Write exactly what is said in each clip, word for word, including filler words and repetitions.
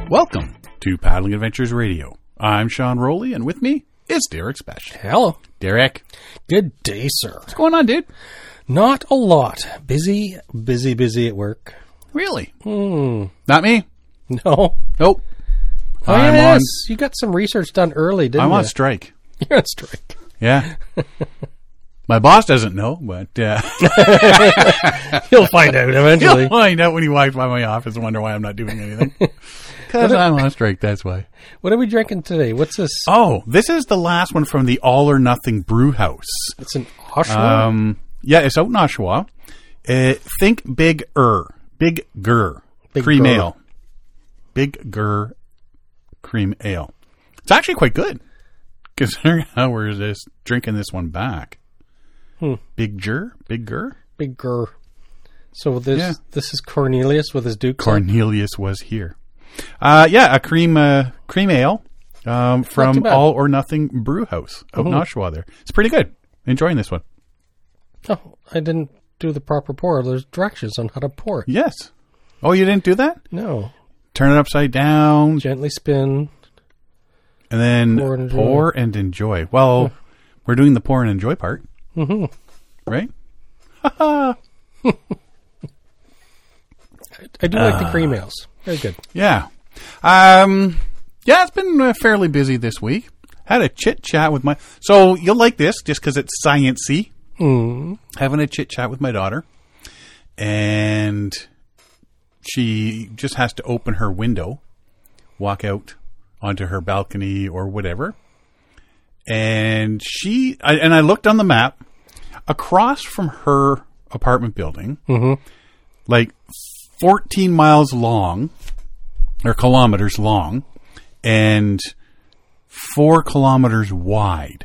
Welcome to Paddling Adventures Radio. I'm Sean Rowley, and with me is Derek Spesh. Hello. Derek. Good day, sir. What's going on, dude? Not a lot. Busy, busy, busy at work. Really? Hmm. Not me? No. Nope. Oh, I'm yes. on, You got some research done early, didn't I'm you? on strike. You're on strike. Yeah. My boss doesn't know, but uh, You'll find out eventually. he'll find out when he walks by my office and wonder why I'm not doing anything. Because I'm on strike, that's why. What are we drinking today? What's this? Oh, this is the last one from the All or Nothing Brew House. It's an Oshawa? Um, yeah, it's out in Oshawa. Uh, think Big Er. Big Gur. Big Cream Gur. Ale. Big Gur Cream Ale. It's actually quite good. Considering how we're just drinking this one back. Hmm. Big Gur? Big Gur? Big Gur. So this Yeah. this is Cornelius with his Duke. son? Cornelius was here. Uh, yeah, a cream uh, cream ale um, too from bad. All or Nothing Brew House out in Mhm. Oshawa there. It's pretty good. Enjoying this one. Oh, I didn't do the proper pour. There's directions on how to pour it. Yes. Oh, you didn't do that? No. Turn it upside down. Gently spin. And then Pour and enjoy. pour and enjoy. Well, we're doing the pour and enjoy part, Mm-hmm. right? I do like the cream ales. Very good. Yeah. Um, yeah, it's been uh, fairly busy this week. Had a chit chat with my... So you'll like this just because it's science-y. Mm. Having a chit chat with my daughter. And she just has to open her window, walk out onto her balcony or whatever. And she... I, and I looked on the map. Across from her apartment building, Mm-hmm. like fourteen miles long, or kilometers long, and four kilometers wide,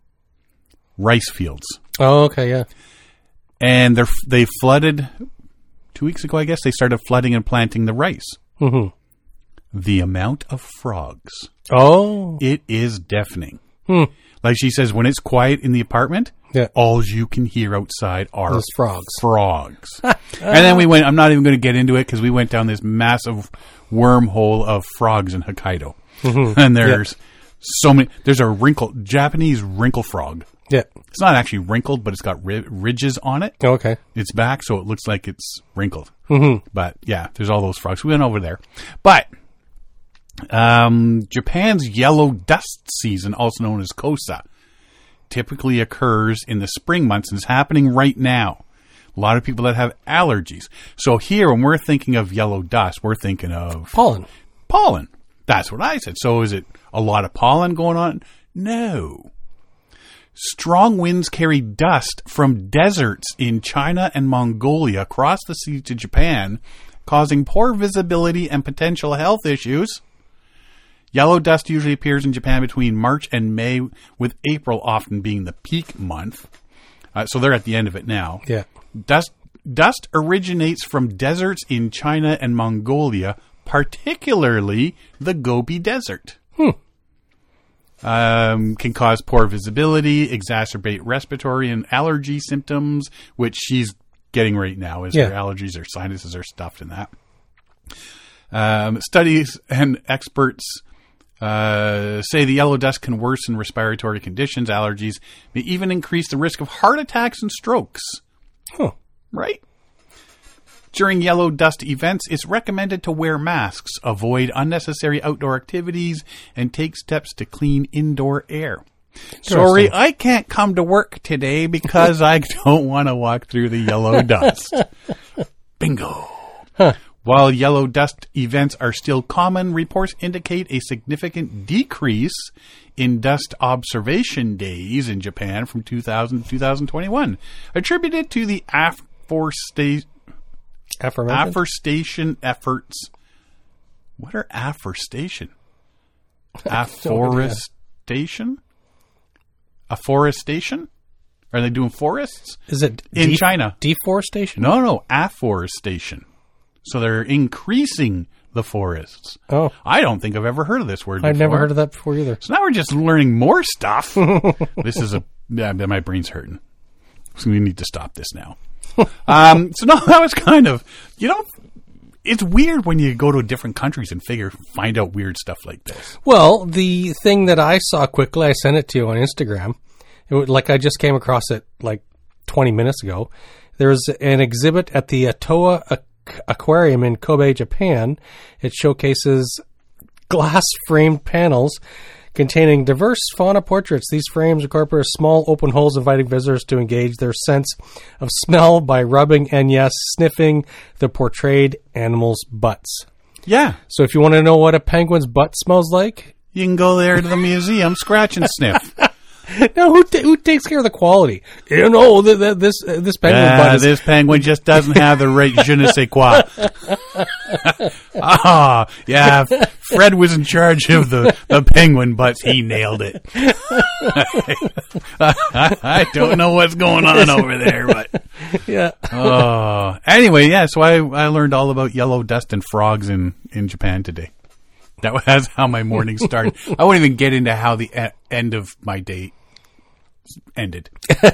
rice fields. Oh, okay, yeah. And they're, they flooded, two weeks ago, I guess, they started flooding and planting the rice. Mm-hmm. The amount of frogs, Oh. it is deafening. Hmm. Like she says, when it's quiet in the apartment, Yeah. all you can hear outside are Those frogs. Frogs. And then we went, I'm not even going to get into it because we went down this massive wormhole of frogs in Hokkaido. Mm-hmm. And there's so many, there's a wrinkle, Japanese wrinkle frog. Yeah. It's not actually wrinkled, but it's got ri- ridges on it. Oh, okay. Its back, so it looks like it's wrinkled. Mm-hmm. But yeah, there's all those frogs. We went over there. But um, Japan's yellow dust season, also known as Kosa, typically occurs in the spring months and is happening right now. A lot of people that have allergies. So here, when we're thinking of yellow dust, we're thinking of Pollen. pollen. That's what I said. So is it a lot of pollen going on? No. Strong winds carry dust from deserts in China and Mongolia across the sea to Japan, causing poor visibility and potential health issues. Yellow dust usually appears in Japan between March and May, with April often being the peak month. Uh, so they're at the end of it now. Yeah. Dust dust originates from deserts in China and Mongolia, particularly the Gobi Desert. Hmm. Um, can cause poor visibility, exacerbate respiratory and allergy symptoms, which she's getting right now as Yeah. her allergies or sinuses are stuffed in that. Um, studies and experts uh, say the yellow dust can worsen respiratory conditions, allergies, may even increase the risk of heart attacks and strokes. Huh. Right? During yellow dust events, it's recommended to wear masks, avoid unnecessary outdoor activities, and take steps to clean indoor air. Sorry, I can't come to work today because I don't want to walk through the yellow dust. Bingo. Huh. While yellow dust events are still common, reports indicate a significant decrease in dust observation days in Japan from two thousand to two thousand twenty-one, attributed to the afforestation Aforementioned? afforestation efforts. What are afforestation? no idea. Afforestation? Afforestation? Are they doing forests? Is it In def- China. deforestation? No, no, afforestation. So they're increasing the forests. Oh, I don't think I've ever heard of this word before. I've never heard of that before either. So now we're just learning more stuff. This is a... Yeah, my brain's hurting. So we need to stop this now. um, so no, that was kind of... You know, it's weird when you go to different countries and figure find out weird stuff like this. Well, the thing that I saw quickly, I sent it to you on Instagram. It was, like I just came across it like twenty minutes ago. There's an exhibit at the Atoa Aqu- Aquarium in Kobe, Japan. It showcases glass-framed panels containing diverse fauna portraits. These frames incorporate small open holes, inviting visitors to engage their sense of smell by rubbing and, yes, sniffing the portrayed animals' butts. Yeah. So if you want to know what a penguin's butt smells like, You can go there to the museum, scratch and sniff. now who ta- who takes care of the quality? You know, th- th- this uh, this penguin Uh, butt is... this penguin just doesn't have the right je ne sais quoi. Ah, yeah. Fred was in charge of the, the penguin butts. He nailed it. I, I don't know what's going on over there, but yeah. oh. Anyway, yeah. So I, I learned all about yellow dust and frogs in, in Japan today. That was how my morning started. I won't even get into how the e- end of my day ended.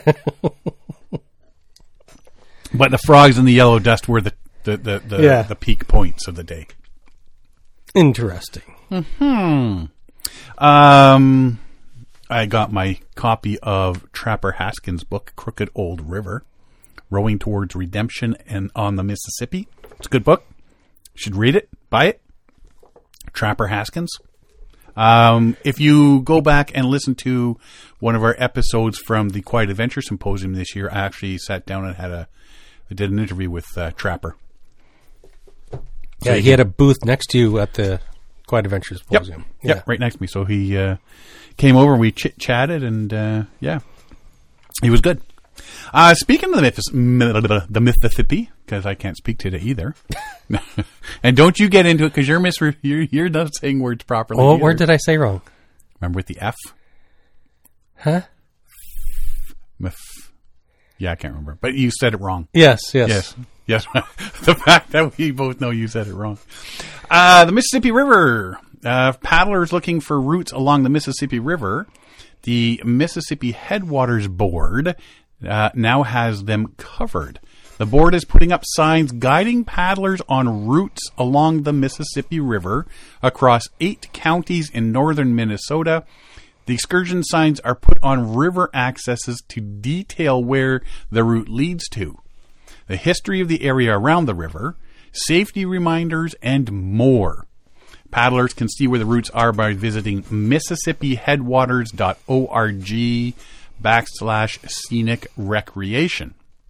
But the frogs and the yellow dust were the the the, the, Yeah. the peak points of the day. Interesting. Hmm. Um, I got my copy of Trapper Haskins' book, Crooked Old River, Rowing Towards Redemption and on the Mississippi. It's a good book. You should read it. Buy it. Trapper Haskins. Um, if you go back and listen to one of our episodes from the Quiet Adventure Symposium this year, I actually sat down and had a, I did an interview with uh, Trapper. Yeah, he had a booth next to you at the Quiet Adventures Yep. Symposium. Yep, right next to me. So he uh, came over, we chit chatted, and uh, yeah, he was good. Uh, speaking of the Mississippi, the Mississippi, because I can't speak today either, and don't you get into it because you're mis you're you're not saying words properly. Oh, either. where did I say wrong? Remember with the F? Huh? Mif. Yeah, I can't remember, but you said it wrong. Yes, yes. Yes. Yes, the fact that we both know you said it wrong. Uh, the Mississippi River. Uh, paddlers looking for routes along the Mississippi River. The Mississippi Headwaters Board uh, now has them covered. The board is putting up signs guiding paddlers on routes along the Mississippi River across eight counties in northern Minnesota. The excursion signs are put on river accesses to detail where the route leads to, the history of the area around the river, safety reminders, and more. Paddlers can see where the routes are by visiting mississippi headwaters dot org backslash scenic recreation.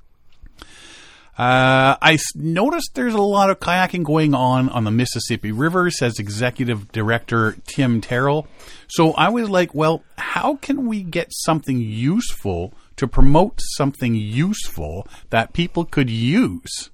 Uh, I s- noticed there's a lot of kayaking going on on the Mississippi River, says Executive Director Tim Terrell. So I was like, well, how can we get something useful to promote something useful that people could use?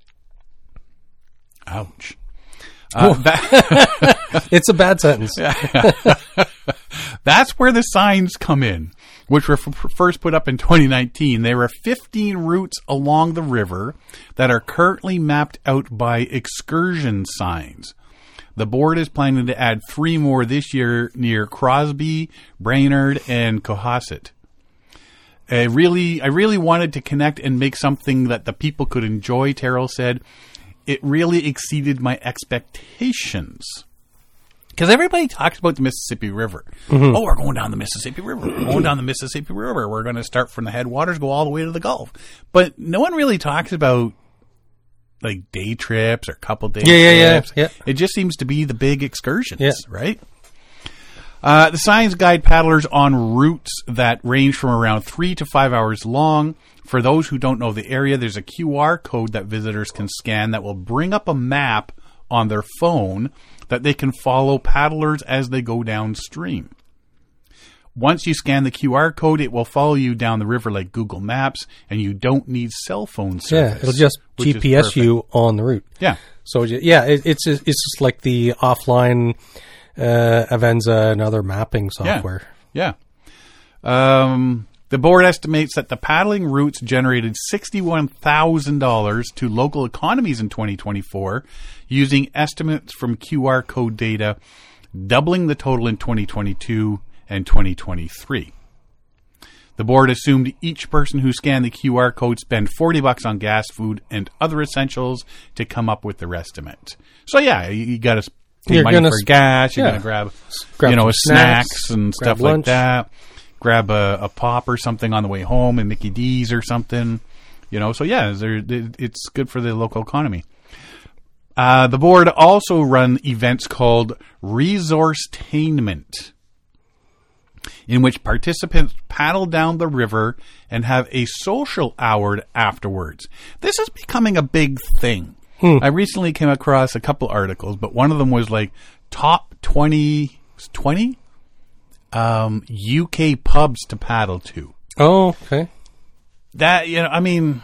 Ouch. Uh, that, It's a bad sentence. that's where the signs come in, which were f- first put up in twenty nineteen. There are fifteen routes along the river that are currently mapped out by excursion signs. The board is planning to add three more this year near Crosby, Brainerd, and Cohasset. I really, I really wanted to connect and make something that the people could enjoy, Terrell said. It really exceeded my expectations. Because everybody talks about the Mississippi River. Mm-hmm. Oh, we're going down the Mississippi River. We're going down the Mississippi River. We're going to start from the headwaters, go all the way to the Gulf. But no one really talks about like day trips or couple day Yeah, yeah, trips. yeah, yeah. It just seems to be the big excursions, Yeah. right? Uh, the signs guide paddlers on routes that range from around three to five hours long. For those who don't know the area, there's a Q R code that visitors can scan that will bring up a map on their phone that they can follow paddlers as they go downstream. Once you scan the Q R code, it will follow you down the river like Google Maps, and you don't need cell phone service. Yeah, it'll just which is G P S perfect. you on the route. Yeah. So yeah, it, it's it's just like the offline uh, Avenza and other mapping software. Yeah. Um, the board estimates that the paddling routes generated sixty-one thousand dollars to local economies in twenty twenty-four, using estimates from Q R code data, doubling the total in twenty twenty-two and twenty twenty-three. The board assumed each person who scanned the Q R code spend forty bucks on gas, food, and other essentials to come up with their estimate. So yeah, you, you got to pay You're money gonna for s- gas. You're yeah. going to grab, Grab you know, some snacks, snacks, and grab stuff like lunch. that. Grab a, a pop or something on the way home, and Mickey D's or something. You know, so yeah, there, it's good for the local economy. Uh, the board also run events called Resourcetainment, in which participants paddle down the river and have a social hour afterwards. This is becoming a big thing. Hmm. I recently came across a couple articles, but one of them was like top twenty, twenty um, U K pubs to paddle to. Oh, okay. That, you know, I mean,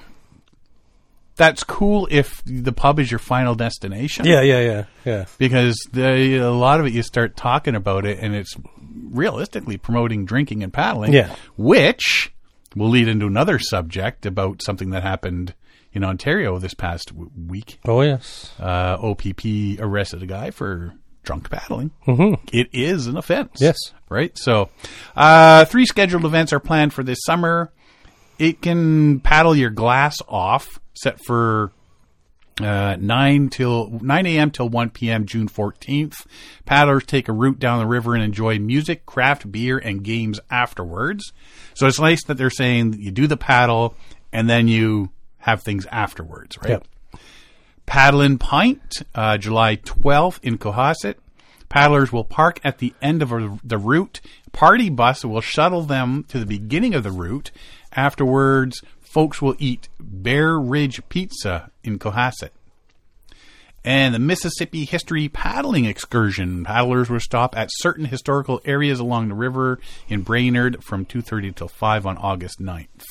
that's cool if the pub is your final destination. Yeah, yeah, yeah, yeah. Because the, a lot of it, you start talking about it, and it's realistically promoting drinking and paddling. Yeah. Which will lead into another subject about something that happened in Ontario this past w- week. Oh, yes. Uh, O P P arrested a guy for drunk paddling. Mm-hmm. It is an offense. Yes. Right? So, uh, three scheduled events are planned for this summer. It can paddle your glass off, set for uh, nine till nine a.m. till one p.m. June fourteenth. Paddlers take a route down the river and enjoy music, craft beer, and games afterwards. So it's nice that they're saying that you do the paddle and then you have things afterwards, right? Yep. Paddlin' Pint, uh, July twelfth in Cohasset. Paddlers will park at the end of a, the route. Party bus will shuttle them to the beginning of the route. Afterwards, folks will eat Bear Ridge Pizza in Cohasset. And the Mississippi History Paddling Excursion. Paddlers will stop at certain historical areas along the river in Brainerd from two thirty till five on August ninth.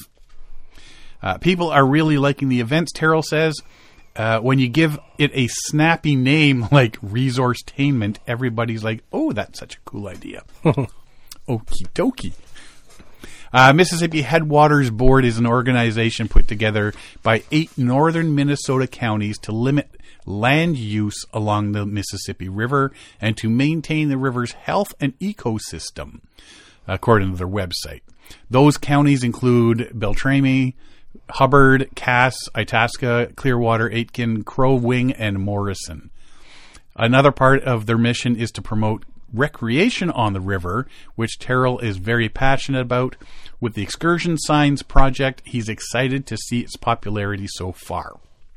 Uh, people are really liking the events, Terrell says. Uh, when you give it a snappy name like Resourcetainment, everybody's like, oh, that's such a cool idea. Okie dokie. Uh, Mississippi Headwaters Board is an organization put together by eight northern Minnesota counties to limit land use along the Mississippi River and to maintain the river's health and ecosystem, according to their website. Those counties include Beltrami, Hubbard, Cass, Itasca, Clearwater, Aitkin, Crow Wing, and Morrison. Another part of their mission is to promote recreation on the river, which Terrell is very passionate about. With the Excursion Signs Project, he's excited to see its popularity so far.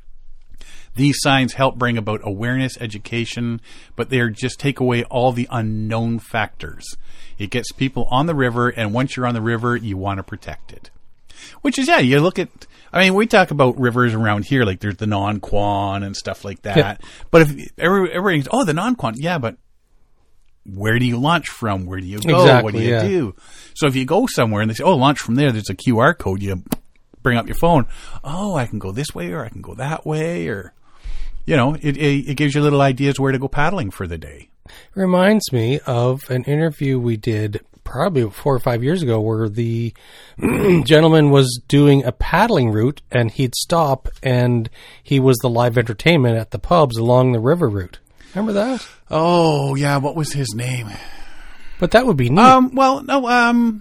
These signs help bring about awareness, education, but they are just take away all the unknown factors. It gets people on the river, and once you're on the river, you want to protect it. Which is, yeah, you look at, I mean, we talk about rivers around here, like there's the Nonquan and stuff like that. Yeah. But if every, everybody's, oh, the Nonquan, yeah, but where do you launch from? Where do you go? Exactly, what do you yeah. do? So if you go somewhere and they say, oh, launch from there, there's a Q R code, you bring up your phone. Oh, I can go this way or I can go that way, or, you know, it, it, it gives you little ideas where to go paddling for the day. Reminds me of an interview we did probably four or five years ago where the gentleman was doing a paddling route and he'd stop and he was the live entertainment at the pubs along the river route. Remember that? Oh, yeah. What was his name? But that would be neat. Um, well, no, um,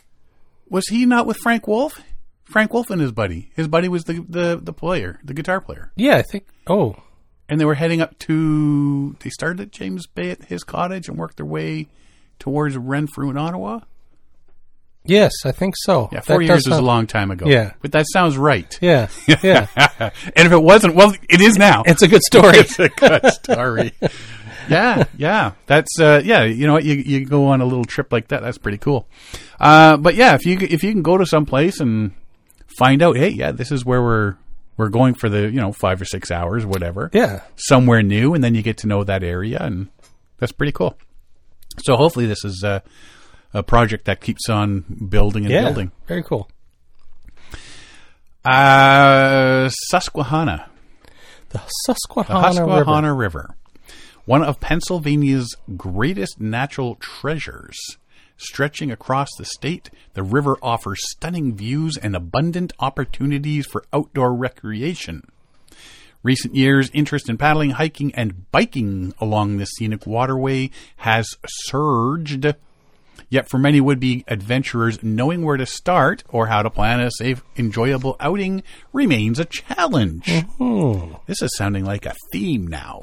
was he not with Frank Wolf? Frank Wolf and his buddy. His buddy was the, the, the player, the guitar player. Yeah, I think, oh. And they were heading up to, they started at James Bay at his cottage and worked their way towards Renfrew in Ottawa. Yes, I think so. Yeah, four that years was sound, a long time ago. Yeah. But that sounds right. Yeah, yeah. And if it wasn't, well, it is now. It's a good story. It's a good story. Yeah, yeah. That's, uh, yeah, you know what, you, you go on a little trip like that, that's pretty cool. Uh, but yeah, if you, if you can go to some place and find out, hey, yeah, this is where we're, we're going for the, you know, five or six hours, whatever. Yeah. Somewhere new, and then you get to know that area, and that's pretty cool. So hopefully this is uh, a project that keeps on building and yeah, building. Very cool. Uh, Susquehanna. The Susquehanna, The Susquehanna River. River. One of Pennsylvania's greatest natural treasures. Stretching across the state, the river offers stunning views and abundant opportunities for outdoor recreation. Recent years, interest in paddling, hiking, and biking along the scenic waterway has surged. Yet for many would-be adventurers, knowing where to start or how to plan a safe, enjoyable outing remains a challenge. Mm-hmm. This is sounding like a theme now.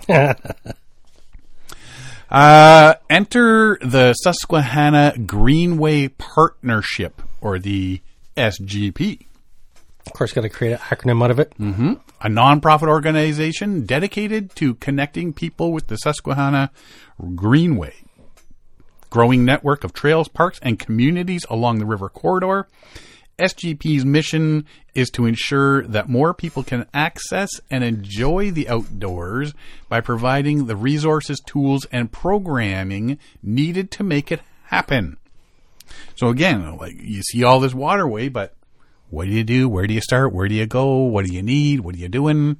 uh, enter the Susquehanna Greenway Partnership, or the S G P. Of course, got to create an acronym out of it. Mm-hmm. A nonprofit organization dedicated to connecting people with the Susquehanna Greenway. Growing network of trails, parks, and communities along the river corridor. S G P's mission is to ensure that more people can access and enjoy the outdoors by providing the resources, tools, and programming needed to make it happen. So again, like you see all this waterway, but what do you do? Where do you start? Where do you go? What do you need? What are you doing?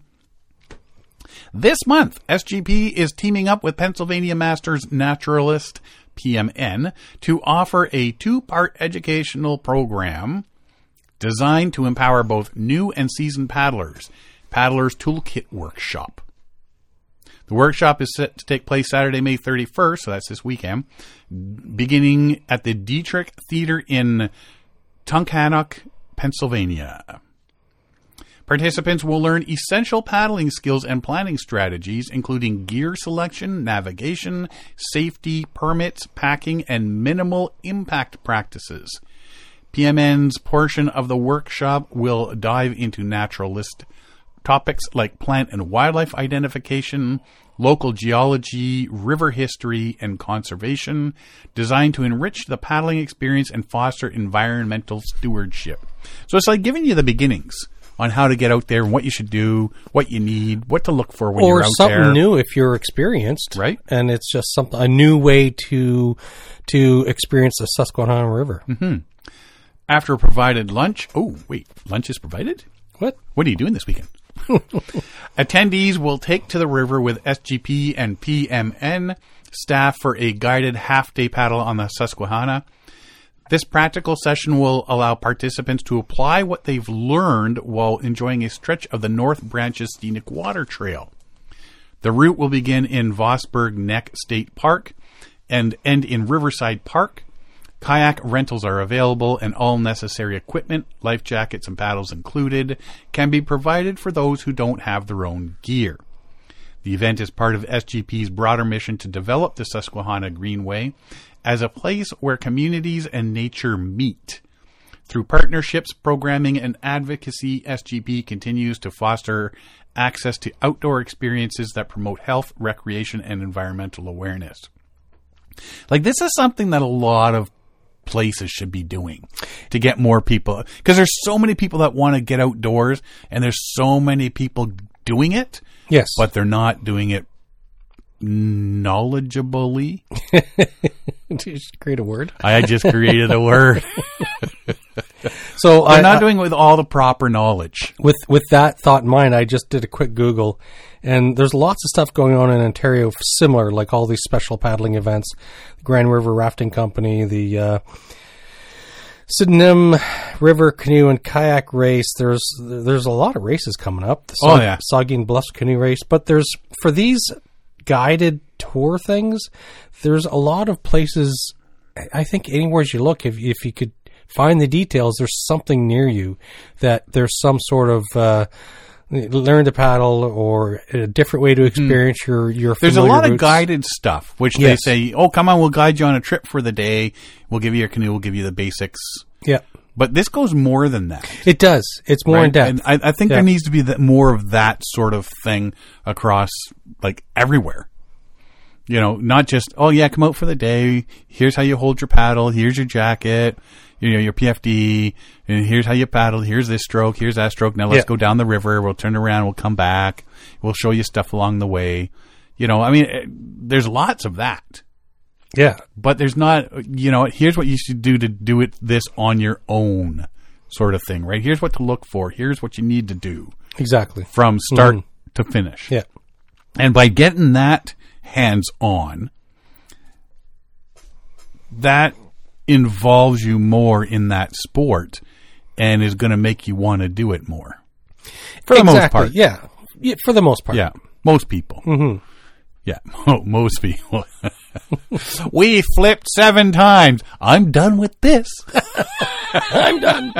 This month, S G P is teaming up with Pennsylvania Masters Naturalist, P M N, to offer a two-part educational program designed to empower both new and seasoned paddlers. Paddlers Toolkit Workshop. The workshop is set to take place Saturday, May thirty-first, so that's this weekend, beginning at the Dietrich Theater in Tunkhannock, Pennsylvania. Participants will learn essential paddling skills and planning strategies, including gear selection, navigation, safety, permits, packing, and minimal impact practices. P M N's portion of the workshop will dive into naturalist topics like plant and wildlife identification, local geology, river history, and conservation, designed to enrich the paddling experience and foster environmental stewardship. So it's like giving you the beginnings on how to get out there and what you should do, what you need, what to look for when or you're out something there. new if you're experienced, Right. And it's just something a new way to to experience the Susquehanna River. Mm-hmm. After a provided lunch, oh wait, lunch is provided? What? What are you doing this weekend? Attendees will take to the river with S G P and P M N staff for a guided half-day paddle on the Susquehanna. This practical session will allow participants to apply what they've learned while enjoying a stretch of the North Branches Scenic Water Trail. The route will begin in Vosburg Neck State Park and end in Riverside Park. Kayak rentals are available, and all necessary equipment, life jackets and paddles included, can be provided for those who don't have their own gear. The event is part of S G P's broader mission to develop the Susquehanna Greenway as a place where communities and nature meet. Through partnerships, programming, and advocacy, S G P continues to foster access to outdoor experiences that promote health, recreation, and environmental awareness. Like, this is something that a lot of places should be doing to get more people, because there's so many people that want to get outdoors, and there's so many people doing it. Yes. But they're not doing it knowledgeably. Did you just create a word? I just created a word. So They're I, not I, doing it with all the proper knowledge. with with that thought in mind, I just did a quick Google, and there's lots of stuff going on in Ontario similar, like all these special paddling events, the Grand River Rafting Company, the uh, Sydenham River Canoe and Kayak Race. There's there's a lot of races coming up. The Oh, yeah. Saugeen Bluffs Canoe Race, but there's for these guided tour things, there's a lot of places. I think anywhere you look, if if you could find the details, there's something near you that there's some sort of uh, learn to paddle or a different way to experience mm. your your. There's a lot routes. of guided stuff, which Yes. they say, "Oh, come on, we'll guide you on a trip for the day. We'll give you your canoe. We'll give you the basics." Yeah, But this goes more than that. it does. It's more right? in depth. And I, I think Yeah. there needs to be that, more of that sort of thing across, like, everywhere. You know, not just, oh yeah, come out for the day. Here's how you hold your paddle. Here's your jacket. You know, your P F D. And here's how you paddle. Here's this stroke. Here's that stroke. Now let's Yeah. go down the river. We'll turn around. We'll come back. We'll show you stuff along the way. You know, I mean, it, there's lots of that. Yeah. But there's not, you know, here's what you should do to do it this on your own sort of thing, right? Here's what to look for. Here's what you need to do Exactly. from start Mhm. to finish. Yeah. And by getting that hands-on, that involves you more in that sport and is going to make you want to do it more. For the exactly. most part. Yeah. yeah. For the most part. Yeah. Most people. Mm-hmm. Yeah, most people. We flipped seven times. I'm done with this. I'm done.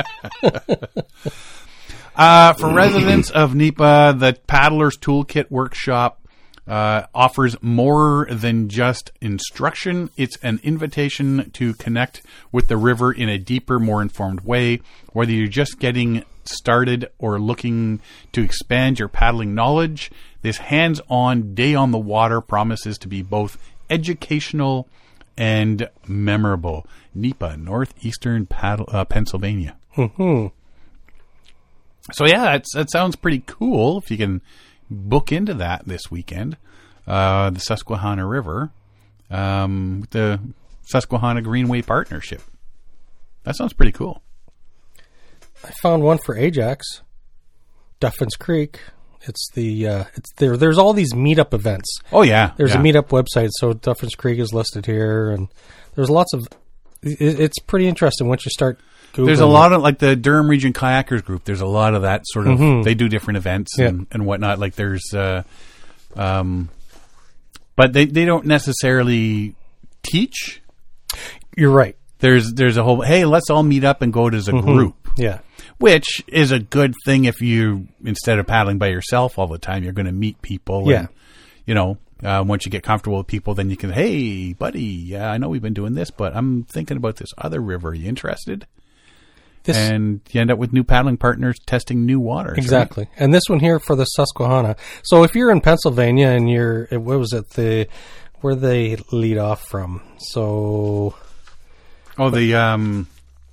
uh, for residents of Nipa, the Paddler's Toolkit Workshop uh, offers more than just instruction. It's an invitation to connect with the river in a deeper, more informed way. Whether you're just getting started or looking to expand your paddling knowledge, this hands-on day on the water promises to be both educational and memorable. Nipa, northeastern paddle, uh, Pennsylvania. Mm-hmm. So yeah, that's, that sounds pretty cool if you can book into that this weekend. Uh, the Susquehanna River, um, with the Susquehanna Greenway Partnership. That sounds pretty cool. I found one for Ajax, Duffins Creek. It's the uh, it's there. There's all these meetup events. Oh yeah, there's yeah. a meetup website. So Duffins Creek is listed here, and there's lots of. It, it's pretty interesting once you start Googling. There's a lot of like the Durham Region Kayakers group. There's a lot of that sort of. Mm-hmm. They do different events yeah. and, and whatnot. Like there's, uh, um, but they they don't necessarily teach. You're right. There's there's a whole. Hey, let's all meet up and go as a mm-hmm. group. Yeah. Which is a good thing if you, instead of paddling by yourself all the time, you're going to meet people. Yeah. And, you know, uh, once you get comfortable with people, then you can, hey, buddy, yeah, I know we've been doing this, but I'm thinking about this other river. Are you interested? This, and you end up with new paddling partners testing new waters. Exactly. Right? And this one here for the Susquehanna. So if you're in Pennsylvania and you're, what was it, the, where they lead off from? So. Oh, the, um,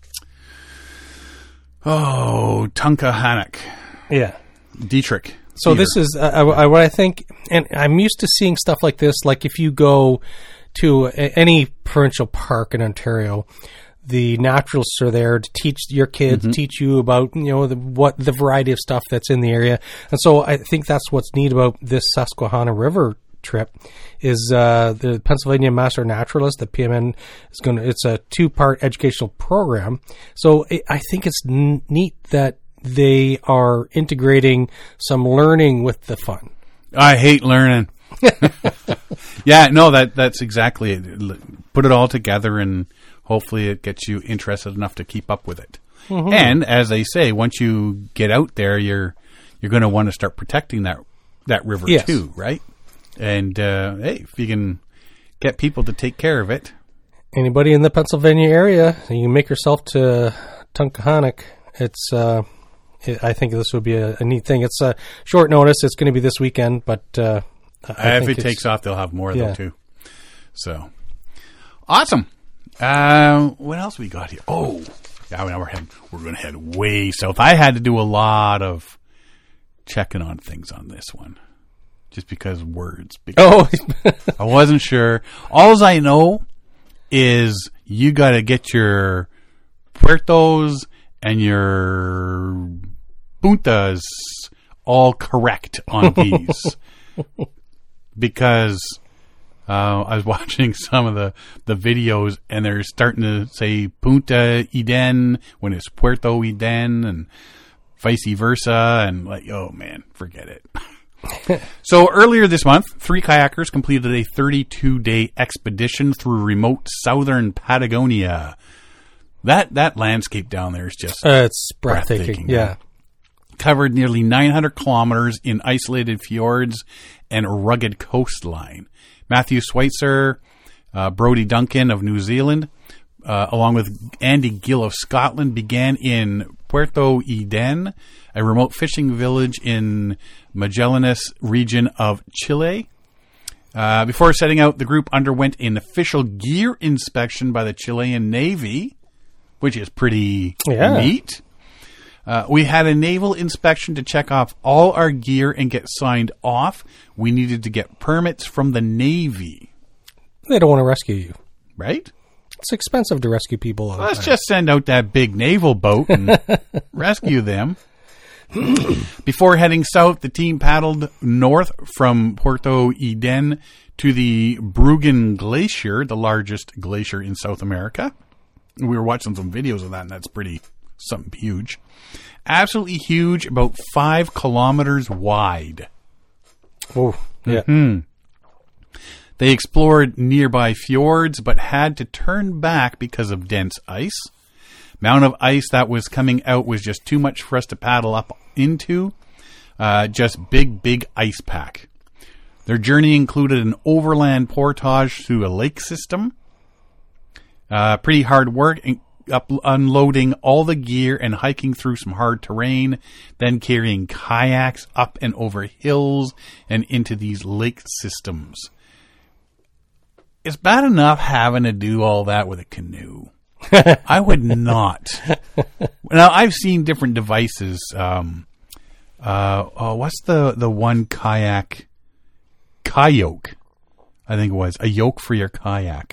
Oh, Tunkhannock. Yeah. Dietrich. So Theater. this is uh, I, I, what I think, and I'm used to seeing stuff like this. Like if you go to a, any provincial park in Ontario, the naturalists are there to teach your kids, mm-hmm. teach you about, you know, the, what the variety of stuff that's in the area. And so I think that's what's neat about this Susquehanna River trip is uh, the Pennsylvania Master Naturalist, the P M N is going to, it's a two-part educational program. So it, I think it's n- neat that they are integrating some learning with the fun. I hate learning. Yeah, no, that that's exactly it. Put it all together and hopefully it gets you interested enough to keep up with it. Mm-hmm. And as they say, once you get out there, you're you're going to want to start protecting that that river yes. too, right? And, uh, hey, if you can get people to take care of it. Anybody in the Pennsylvania area, you can make yourself to Tunkhannock. It's, uh, it, I think this would be a, a neat thing. It's a short notice. It's going to be this weekend, but, uh, I if think it takes off, they'll have more, yeah. though, too. So, awesome. Uh, what else we got here? Oh, yeah, now we're heading, we're going to head way south. I had to do a lot of checking on things on this one. Just because words. Because oh, I wasn't sure. All I know is you got to get your puertos and your puntas all correct on these. Because uh, I was watching some of the, the videos and they're starting to say Punta Eden when it's Puerto Eden and vice versa. And like, oh man, forget it. So earlier this month, three kayakers completed a thirty-two day expedition through remote southern Patagonia. That that landscape down there is just uh, it's breathtaking. breathtaking. Yeah, covered nearly nine hundred kilometers in isolated fjords and rugged coastline. Matthew Schweitzer, uh, Brody Duncan of New Zealand, uh, along with Andy Gill of Scotland, began in Puerto Eden, a remote fishing village in Magallanes region of Chile. Uh, before setting out, the group underwent an official gear inspection by the Chilean Navy, which is pretty yeah. neat. Uh, we had a naval inspection to check off all our gear and get signed off. We needed to get permits from the Navy. They don't want to rescue you. Right? It's expensive to rescue people. All Let's the time. just send out that big naval boat and rescue them. Before heading south, the team paddled north from Puerto Eden to the Brugen Glacier, the largest glacier in South America. We were watching some videos of that, and that's pretty something huge. Absolutely huge, about five kilometers wide. Oh, yeah. Mm-hmm. They explored nearby fjords, but had to turn back because of dense ice. Amount of ice that was coming out was just too much for us to paddle up into. Uh, just big, big ice pack. Their journey included an overland portage through a lake system. Uh, pretty hard work, up unloading all the gear and hiking through some hard terrain, then carrying kayaks up and over hills and into these lake systems. It's bad enough having to do all that with a canoe. I would not. Now, I've seen different devices. Um, uh, oh, what's the, the one kayak? Kayoke, I think it was. A yoke for your kayak.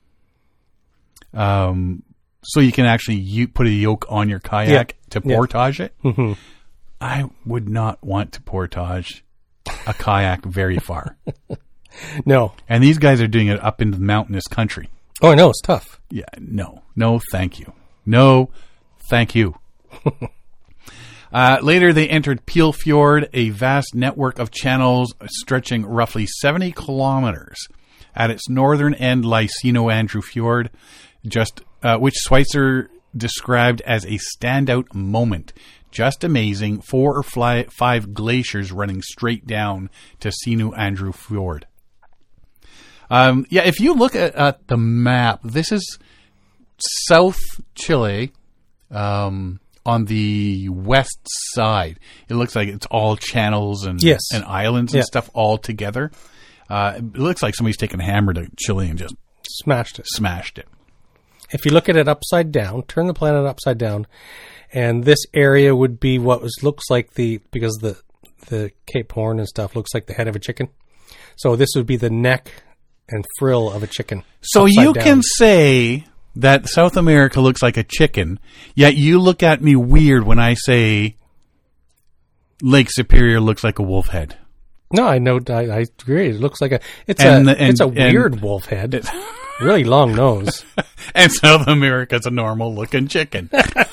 Um, so you can actually you put a yoke on your kayak yeah. to portage yeah. it. Mm-hmm. I would not want to portage a kayak very far. No. And these guys are doing it up into the mountainous country. Oh, I know. It's tough. Yeah, no. No, thank you. No, thank you. uh, later, they entered Peel Fjord, a vast network of channels stretching roughly seventy kilometers. At its northern end lies Sino Andrew Fjord, just uh, which Schweitzer described as a standout moment. Just amazing. Four or fly, five glaciers running straight down to Sino Andrew Fjord. Um, yeah, if you look at, at the map, this is South Chile um, on the west side. It looks like it's all channels and, yes. and islands and yeah. stuff all together. Uh, it looks like somebody's taken a hammer to Chile and just smashed it. Smashed it. If you look at it upside down, turn the planet upside down, and this area would be what was looks like the because the the Cape Horn and stuff looks like the head of a chicken. So this would be the neck and frill of a chicken. So you down. Can say that South America looks like a chicken, yet you look at me weird when I say Lake Superior looks like a wolf head. No, I know. I, I agree. It looks like a. It's and, a. And, it's a and, weird wolf head. It's really long nose. And South America's a normal looking chicken.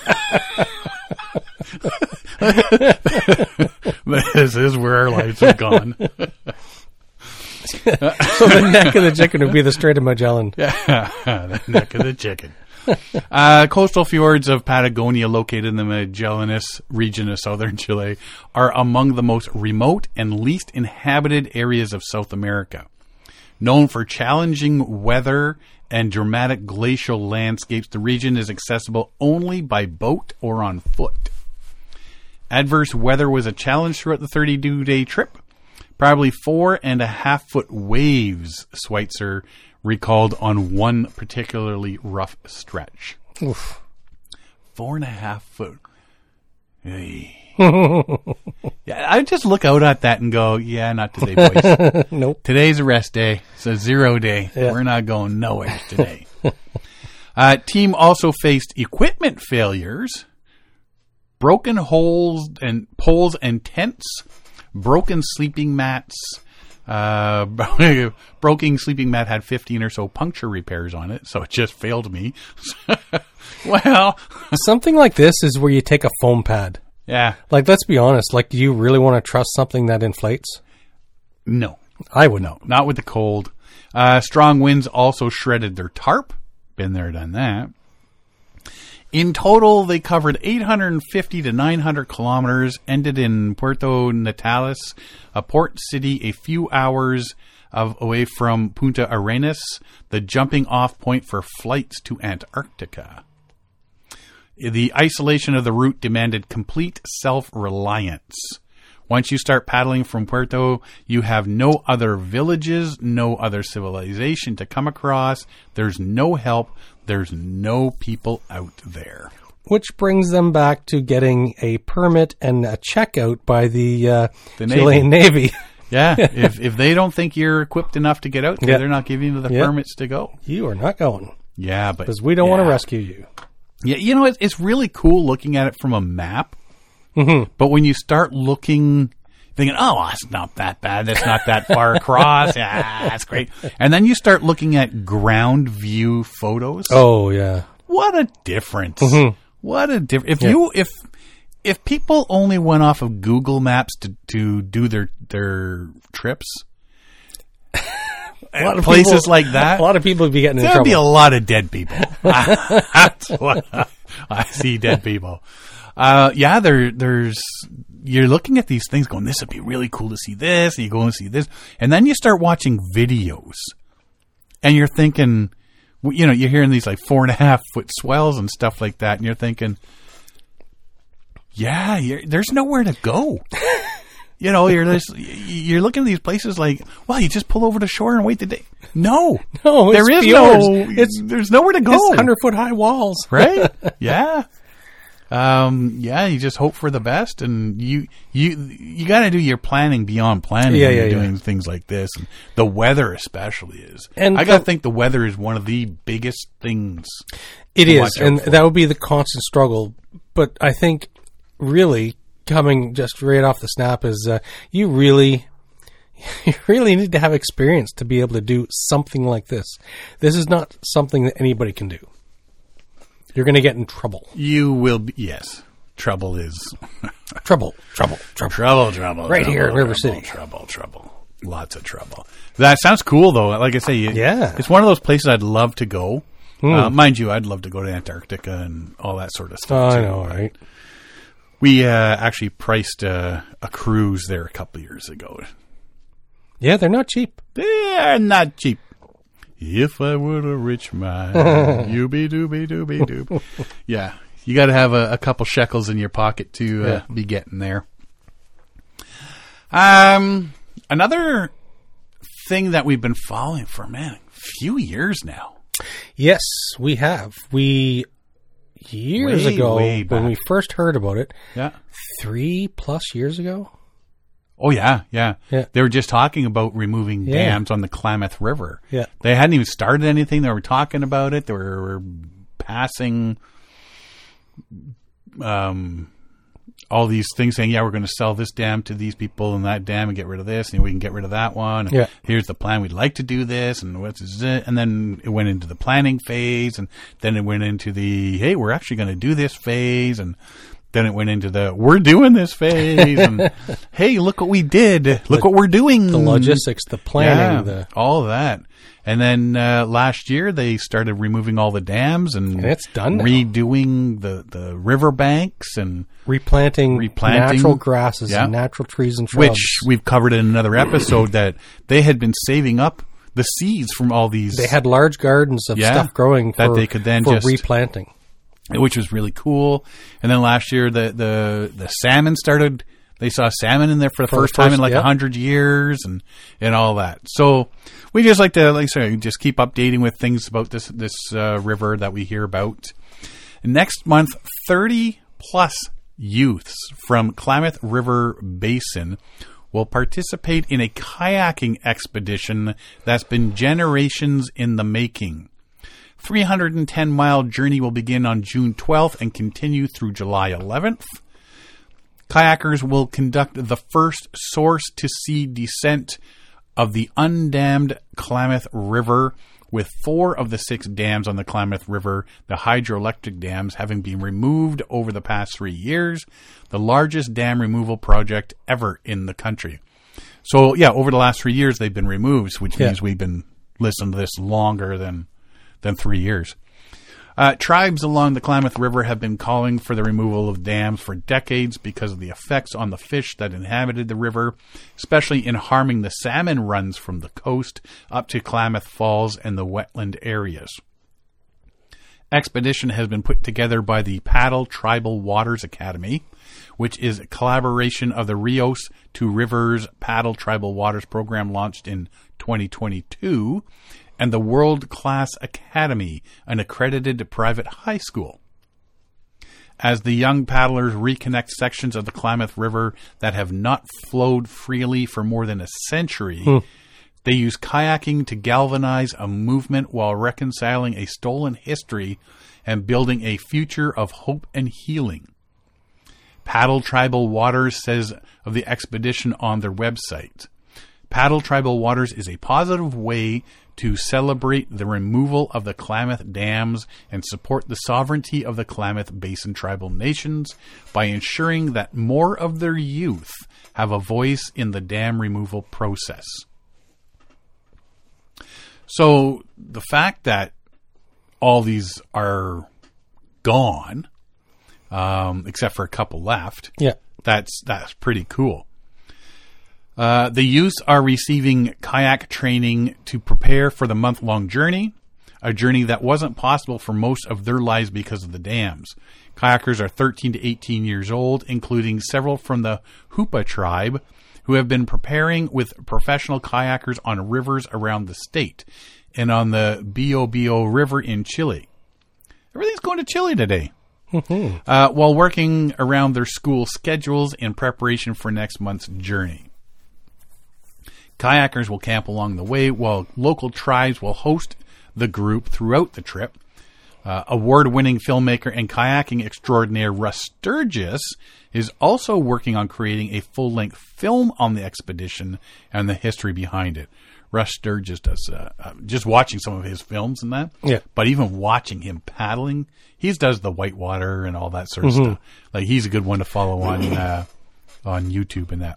This is where our lives have gone. So the neck of the chicken would be the Strait of Magellan. Yeah, the neck of the chicken. Uh, coastal fjords of Patagonia, located in the Magellanous region of southern Chile, are among the most remote and least inhabited areas of South America. Known for challenging weather and dramatic glacial landscapes, the region is accessible only by boat or on foot. Adverse weather was a challenge throughout the thirty-two day trip. Probably four and a half foot waves, Schweitzer recalled on one particularly rough stretch. Oof. Four and a half foot. Hey. Yeah, I just look out at that and go, yeah, not today, boys. Nope. Today's a rest day. It's a zero day. Yeah. We're not going nowhere today. uh, team also faced equipment failures, broken holes and poles and tents, broken sleeping mats. Uh, broken sleeping mat had fifteen or so puncture repairs on it, so it just failed me. Well, something like this is where you take a foam pad. Yeah. Like, let's be honest. Like, do you really want to trust something that inflates? No. I would no. Not with the cold. Uh, strong winds also shredded their tarp. Been there, done that. In total, they covered eight hundred fifty to nine hundred kilometers, ended in Puerto Natales, a port city a few hours of, away from Punta Arenas, the jumping off point for flights to Antarctica. The isolation of the route demanded complete self-reliance. Once you start paddling from Puerto, you have no other villages, no other civilization to come across. There's no help. There's no people out there. Which brings them back to getting a permit and a checkout by the, uh, the Chilean Navy. Navy. Yeah, if if they don't think you're equipped enough to get out there, yeah. they're not giving you the yeah. permits to go. You are not going. Yeah, but because we don't yeah. want to rescue you. Yeah, you know, it's, it's really cool looking at it from a map. Mm-hmm. But when you start looking, thinking, oh, that's not that bad. That's not that far across. Yeah, that's great. And then you start looking at ground view photos. Oh, yeah. What a difference. Mm-hmm. What a difference. If yeah. you, if, if people only went off of Google Maps to, to do their, their trips, A lot of places people, like that. A lot of people would be getting in There'd trouble. be a lot of dead people. That's what I, I see, dead people. Uh, yeah, there, there's, you're looking at these things going, this would be really cool to see this, and you go and see this. And then you start watching videos, and you're thinking, you know, you're hearing these like four and a half foot swells and stuff like that, and you're thinking, yeah, you're, there's nowhere to go. You know, you're just, you're looking at these places like, well, you just pull over the shore and wait the day. No, No, there it's is fjords. no, It's- there's nowhere to go. It's hundred foot high walls. Right? Yeah. Um, yeah, you just hope for the best, and you you you got to do your planning beyond planning Yeah, when yeah, you're yeah. doing things like this. And the weather, especially, is. And I got to the- think the weather is one of the biggest things. It to is, watch out and for. that would be the constant struggle. But I think, really, coming just right off the snap is uh, you really, you really need to have experience to be able to do something like this. This is not something that anybody can do. You're going to get in trouble. You will be, yes. Trouble is Trouble, trouble, trouble. trouble, trouble. Right trouble, here in River trouble, City. Trouble, trouble. Lots of trouble. That sounds cool, though. Like I say, you- Yeah. it's one of those places I'd love to go. Uh, mind you, I'd love to go to Antarctica and all that sort of Oh, stuff. I too. know, right? We uh, actually priced uh, a cruise there a couple of years ago. Yeah, they're not cheap. They're not cheap. If I were a rich man, doobie doobie doobie doob. Yeah, you got to have a, a couple shekels in your pocket to uh, Yeah. be getting there. Um, another thing that we've been following for man, a few years now. Yes, we have. We, years Way, ago, way when back. we first heard about it, Yeah. three plus years ago, Oh yeah, yeah, Yeah. They were just talking about removing Yeah. dams on the Klamath River. Yeah. They hadn't even started anything. They were talking about it. They were passing um, all these things saying, yeah, we're going to sell this dam to these people and that dam and get rid of this, and we can get rid of that one. And Yeah. here's the plan. We'd like to do this, and what's this? And then it went into the planning phase, and then it went into the, hey, we're actually going to do this phase, and then it went into the, we're doing this phase, and hey, look what we did. Look what we're doing. the logistics, the planning, Yeah, the all of that. And then uh, last year they started removing all the dams and, And it's done now. redoing the, the river banks, and replanting, Replanting. natural grasses Yeah. and natural trees and shrubs. which we've covered in another episode that they had been saving up the seeds from all these, they had large gardens of Yeah, stuff growing that for, they could then for just- replanting. which was really cool. And then last year the the, the salmon started. They saw salmon in there for the For the first time first- in like a yep. hundred years, and and all that. So we just like to, like I say, just keep updating with things about this this uh, river that we hear about. Next month, thirty plus youths from Klamath River Basin will participate in a kayaking expedition that's been generations in the making. three hundred ten mile journey will begin on June twelfth and continue through July eleventh. Kayakers will conduct the first source-to-sea descent of the undammed Klamath River, with four of the six dams on the Klamath River, the hydroelectric dams, having been removed over the past three years, the largest dam removal project ever in the country. So, yeah, over the last three years, they've been removed, which Yeah. means we've been listening to this longer than than three years. Uh, tribes along the Klamath River have been calling for the removal of dams for decades because of the effects on the fish that inhabited the river, especially in harming the salmon runs from the coast up to Klamath Falls and the wetland areas. Expedition has been put together by the Paddle Tribal Waters Academy, which is a collaboration of the Rios to Rivers Paddle Tribal Waters program launched in twenty twenty-two, and the World Class Academy, an accredited private high school. As the young paddlers reconnect sections of the Klamath River that have not flowed freely for more than a century, Hmm. they use kayaking to galvanize a movement while reconciling a stolen history and building a future of hope and healing. Paddle Tribal Waters says of the expedition on their website, Paddle Tribal Waters is a positive way to celebrate the removal of the Klamath dams and support the sovereignty of the Klamath Basin tribal nations by ensuring that more of their youth have a voice in the dam removal process. So the fact that all these are gone, um, except for a couple left, Yeah. that's that's pretty cool. Uh, the youths are receiving kayak training to prepare for the month-long journey, a journey that wasn't possible for most of their lives because of the dams. Kayakers are thirteen to eighteen years old, including several from the Hupa tribe, who have been preparing with professional kayakers on rivers around the state and on the Biobío River in Chile. Everything's going to Chile today. Mm-hmm. Uh, while working around their school schedules in preparation for next month's journey. Kayakers will camp along the way, while local tribes will host the group throughout the trip. Uh, award-winning filmmaker and kayaking extraordinaire Russ Sturgis is also working on creating a full-length film on the expedition and the history behind it. Russ Sturgis does, uh, uh, just watching some of his films and that, Yeah. but even watching him paddling, he does the whitewater and all that sort of Mm-hmm. stuff. Like, he's a good one to follow on uh, on YouTube and that.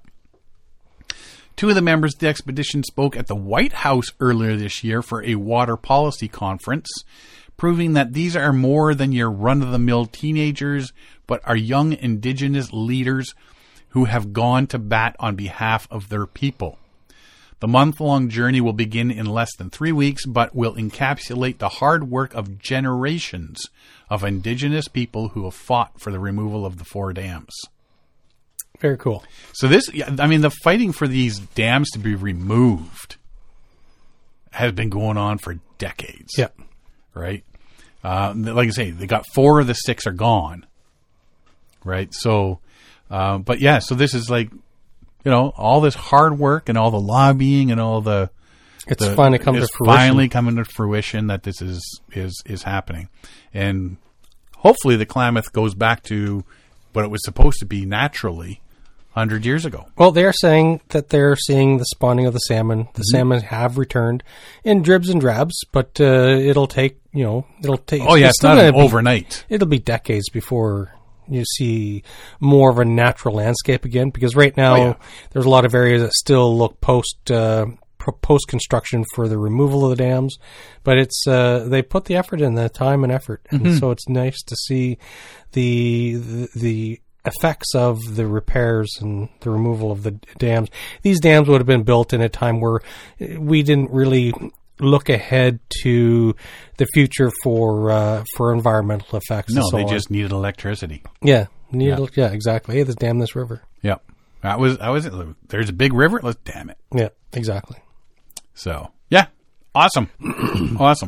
Two of the members of the expedition spoke at the White House earlier this year for a water policy conference, proving that these are more than your run-of-the-mill teenagers, but are young indigenous leaders who have gone to bat on behalf of their people. The month-long journey will begin in less than three weeks, but will encapsulate the hard work of generations of indigenous people who have fought for the removal of the four dams. Very cool. So this, I mean, the fighting for these dams to be removed has been going on for decades. Yeah. Right? Uh, like I say, they got four of the six are gone. Right? So, uh, but yeah, so this is like, you know, all this hard work and all the lobbying and all the... It's the, finally come to it's fruition. finally coming to fruition that this is, is, is happening. And hopefully the Klamath goes back to what it was supposed to be naturally one hundred years ago. Well, they're saying that they're seeing the spawning of the salmon. The mm-hmm. salmon have returned in dribs and drabs, but uh, it'll take, you know, it'll take... Oh, yeah, it's, it's not an overnight. It'll be decades before you see more of a natural landscape again, because right now oh, yeah. there's a lot of areas that still look post... Uh, post construction for the removal of the dams, but it's uh, they put the effort in, the time and effort, and mm-hmm. so it's nice to see the, the the effects of the repairs and the removal of the dams. These dams would have been built in a time where we didn't really look ahead to the future for uh, for environmental effects. No, and so they on. just needed electricity. Yeah, needed, yeah. yeah, exactly. Hey, let's dam this river. Yeah, that was that was it. There's a big river. Let's dam it. Yeah, exactly. So, yeah, awesome. awesome.